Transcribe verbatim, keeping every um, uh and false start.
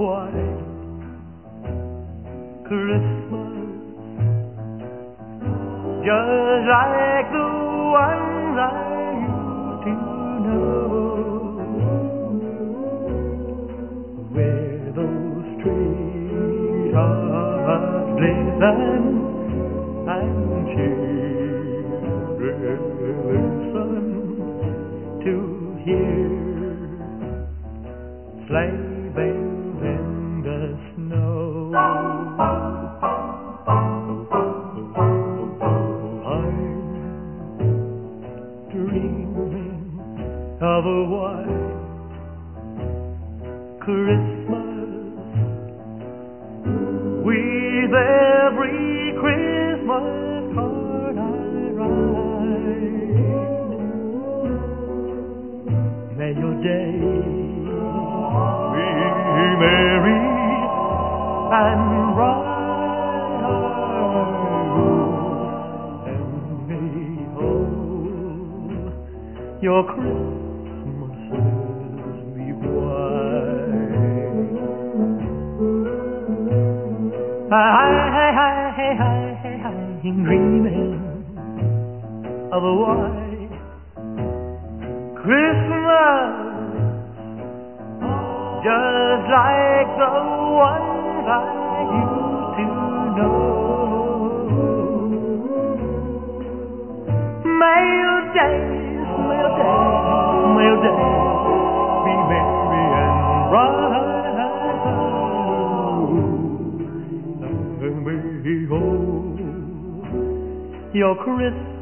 white Christmas, just like the ones I used to know, where those treetops glisten and children listen to hear sleigh bells in the snow. Dreaming of a white Christmas, with every Christmas card I write. May your days be merry and bright, and may your Christmases be white. Hi, hi, hi, hi, hi, hi, dreaming of a white Christmas, just like the ones I used to know. May your days, may your days, may your days be merry and bright, and may hold your Christmas